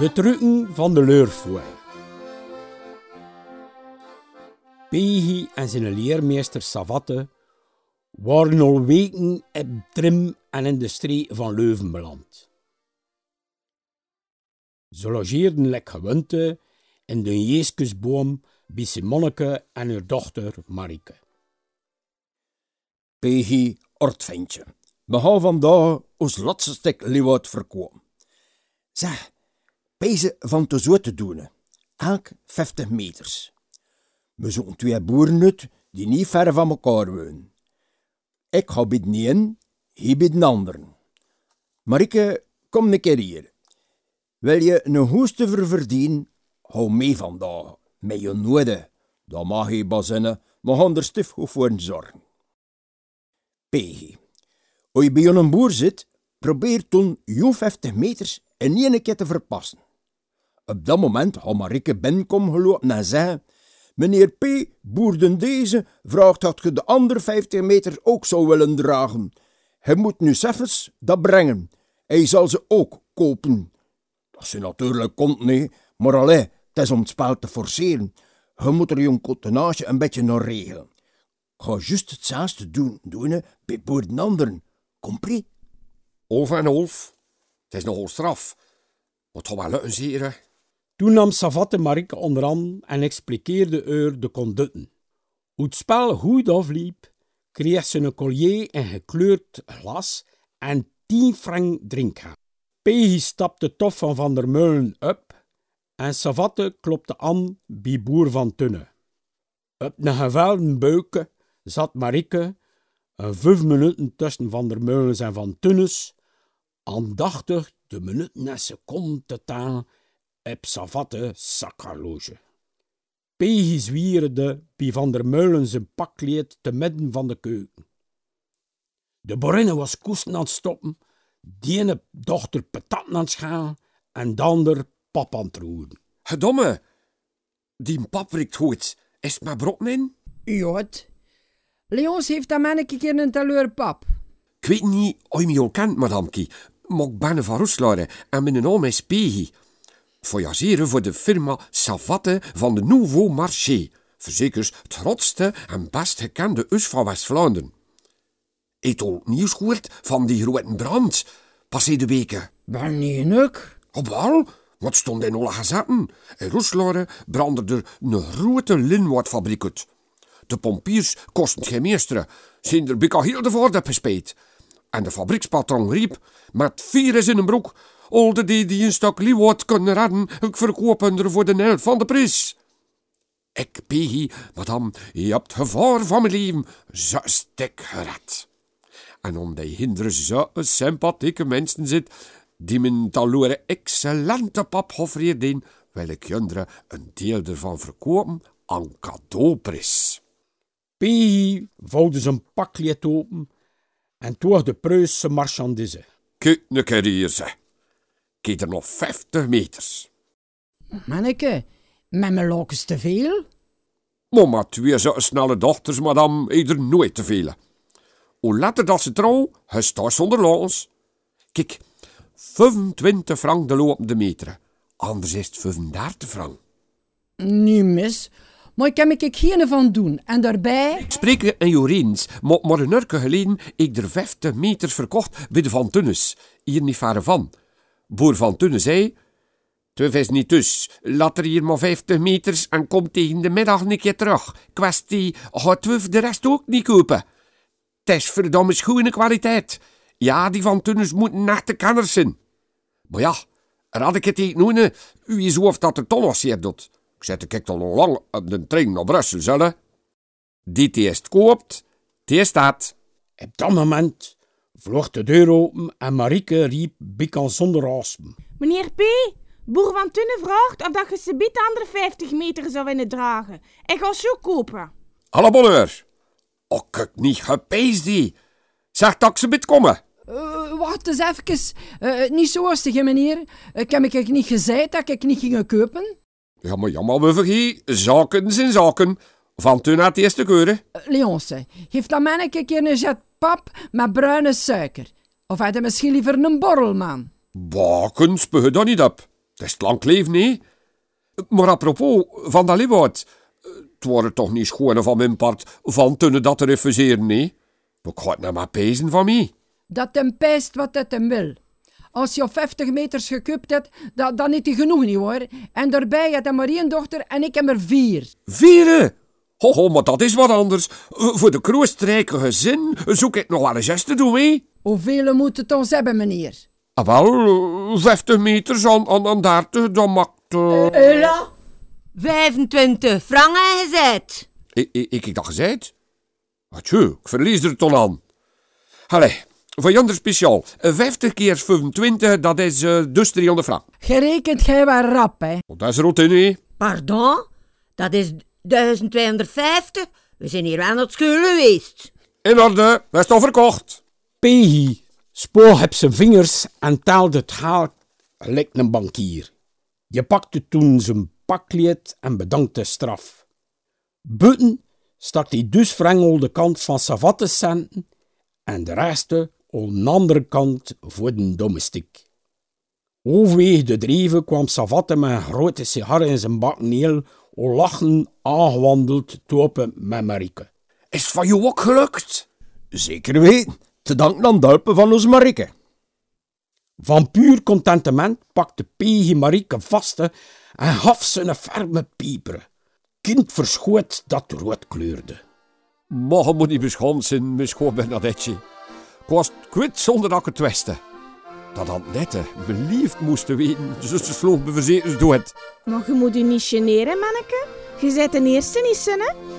De trucken van de leurfooi. Peggy en zijn leermeester Savatte waren al weken in Trim en in de streek van Leuven beland. Ze logeerden lek gewente in de Jeeskusboom bij Simonneke en haar dochter Marieke. Peggy Ortventje, we gaan vandaag ons laatste stuk leeuward verkopen. Zeg, pezen van te zo te doen, elk 50 meters. We zoeken 2 boeren uit die niet ver van elkaar wonen. Ik ga bij de een, hij bij de anderen. Marieke, kom een keer hier. Wil je een hoeste verdienen, hou mee vandaag, met je noden. Dan mag je bazinnen, maar gaan er stif goed voor zorgen. Peggy, als je bij een boer zit, probeer toen je 50 meters in 1 keer te verpassen. Op dat moment gaat Marieke binnenkomen gelopen en zeggen: meneer P. boerden deze vraagt dat je de andere 50 meter ook zou willen dragen. Hij moet nu zelfs dat brengen. Hij zal ze ook kopen. Dat ze natuurlijk komt, nee, maar allee, het is om het spel te forceren. Je moet er je cotonage een beetje naar regelen. Ga juist hetzelfde doen bij boeren anderen. Compris? Olf en Olf, het is nogal straf. Wat gaat wel lukken, zeren? Toen nam Savatte Marieke onderaan en expliqueerde haar de conducten. Hoe het spel goed afliep, kreeg ze een collier in gekleurd glas en 10 frank drinkgeld. Peggy stapte tof van der Meulen op en Savatte klopte aan bij boer Van Tunne. Op een gevelden buiken zat Marieke, 5 minuten tussen Van der Meulens en Van Tunnes, aandachtig de minuten en seconden te tellen op Savatte zakhorloge. Peggy zwierde bij Van der Meulen zijn pakkleed te midden van de keuken. De boerinne was koesten aan het stoppen, die ene dochter patatten aan het schalen en de ander pap aan het roeren. Gedomme, die pap riekt goed. Is het maar brokken in? Jot. Leons heeft dat manneke keer een teleur pap. Ik weet niet of je me al kent, madamkie, maar ik ben van Roeslaren en mijn naam is Peggy. Voyageren voor de firma Savatte van de Nouveau Marché. Verzekers het grootste en best gekende us van West-Vlaanderen. Eet al nieuws gehoord van die grote brand, passé de weken? Ben niet nuk. Oh, wel? Wat stond in alle gazetten? In Roeslaren brandde er een grote linwaardfabriek uit. De pompiers kosten geen meesteren, zijn er bijna heel de voordep gespeeld. En de fabriekspatron riep, met 4 in een broek, olde die een stuk liewat kunnen redden, ik verkoop er voor de helft van de prijs. Ik, Peggy, madame, je hebt gevaar van mijn leven, zo stik gered. En omdat hinder zo sympathieke mensen zit, die mijn taloere excellente pap offreerden, wil ik junderen een deel ervan verkopen aan cadeauprijs. Peggy vouwde zijn pakkleed open en toog de Pruisse marchandise. Kijk een keer hier, zeg. Kijk er nog 50 meters. Manneke, met mijn lokens te veel? Maar 2 zo'n snelle dochters, madame, heeft er nooit te veel. Hoe later dat ze trouw, hij staat zonder lokens. Kijk, 25 frank de lopende meter. Anders is het 35 frank. Niet mis, maar ik kan me geen van doen. En daarbij... Spreken en Jorins, maar een uur geleden ik er 50 meters verkocht bij de Van Tunnes, hier niet ver van. Boer Van Tunne zei: 2 is niet dus, laat er hier maar 50 meters en kom tegen de middag een keer terug. Kwestie, gaat 12 de rest ook niet kopen. Het is verdomme goede kwaliteit. Ja, die Van Tunnes moeten echte kenners zijn. Maar ja, had ik het niet noemen, wie is hoofd dat er toch nog zeer doet. Ik zet de al lang op de trein naar Brussel, zullen. Die eerst koopt, die staat. Op dat moment vloog de deur open en Marieke riep bikant zonder asem. Meneer P., boer Van Tunne vraagt of dat je ze biedt andere 50 meter zou willen dragen. Ik ga zo kopen. Alle bonheur. Och, ik niet gepees die. Zeg dat ik ze biedt komen. Wacht eens even. Niet zo rustig, meneer. Ik heb ik niet gezegd dat ik niet ging kopen? Ja, maar we vergeten. Zaken zijn zaken. Van Tunne had de eerste keuren. Leonce, geef dat manneke een keer een jet pap met bruine suiker. Of had hij misschien liever een borrelman? Bakens, speur dat niet op. Dat is het lang leven, hè? Maar apropos van dat Leeuward, het waren toch niet schoon van mijn part van kunnen dat te refuseren, nee? Ik ga het nou maar pezen van mij. Dat hem pijst wat het hem wil. Als je op 50 meters gekupt hebt, dan is hij genoeg niet hoor. En daarbij had hij maar 1 dochter en ik heb er 4. 4? Ho, maar dat is wat anders. Voor de kroostrijke gezin zoek ik nog wel eens eens te doen, hè? Hoeveel moet het ons hebben, meneer? Ah, wel, 50 meters aan 30, dat maakt... Ella? 25 franken gezet. Ik dat gezegd? Atje, ik verlies er toch aan. Allee, voor Jander speciaal. 50 keer 25, dat is dus 300 frank. Gerekend gij wel rap, hè? Dat is rot in, hè? Pardon? Dat is 1250. We zijn hier wel naar school geweest. In orde, dat is toch verkocht. Pehi spoog op zijn vingers en taalde het geld gelijk een bankier. Je pakte toen zijn pakkleed en bedankte straf. Buiten stak hij dus frengel de kant van savattecenten en de rest aan de andere kant voor de domestiek. Overwege de dreven kwam Savatte met een grote sigaar in zijn bak neer, al lachen aangewandeld topen met Marieke. Is het van jou ook gelukt? Zeker weten, te danken aan de hulp van ons Marieke. Van puur contentement pakte Pehi Marieke vast en gaf ze een ferme pieper. Kind verschoot dat rood kleurde. Maar je moet niet beschaamd zijn, mijn schoon Bernadette. Ik was het kwijt zonder dat ik het wist. Dat had nette, beliefd moesten weten, dus ze sloeg me verzekerd dood. Maar je moet je niet generen, manneke. Je bent de eerste niet, hè?